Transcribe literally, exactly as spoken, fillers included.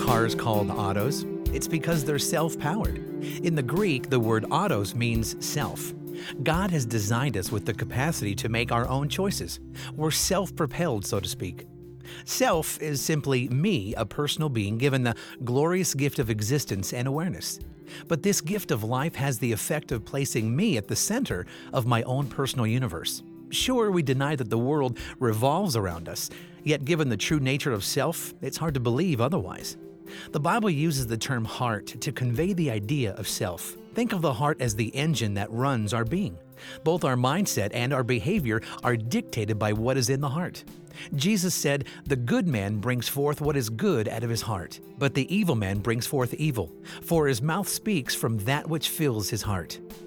cars called autos? It's because they're self-powered. In the Greek, the word autos means self. God has designed us with the capacity to make our own choices. We're self-propelled, so to speak. Self is simply me, a personal being given the glorious gift of existence and awareness. But this gift of life has the effect of placing me at the center of my own personal universe. Sure, we deny that the world revolves around us, yet given the true nature of self, it's hard to believe otherwise. The Bible uses the term heart to convey the idea of self. Think of the heart as the engine that runs our being. Both our mindset and our behavior are dictated by what is in the heart. Jesus said, "The good man brings forth what is good out of his heart, but the evil man brings forth evil, for his mouth speaks from that which fills his heart."